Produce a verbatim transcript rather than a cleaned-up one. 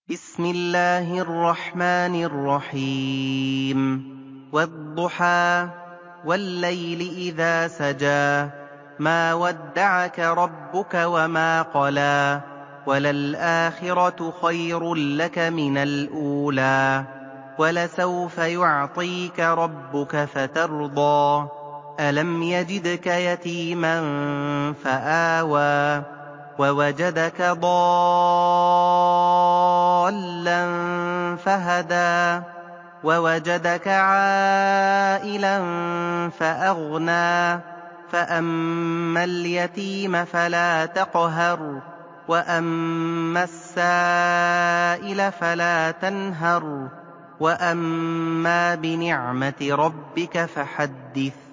بسم الله الرحمن الرحيم والضحى والليل إذا سجى ما ودعك ربك وما قلى وللآخرة خير لك من الأولى ولسوف يعطيك ربك فترضى ألم يجدك يتيما فآوى ووجدك ضالا فهدى ووجدك عائلا فأغنى فأما اليتيم فلا تقهر وأما السائل فلا تنهر وأما بنعمة ربك فحدث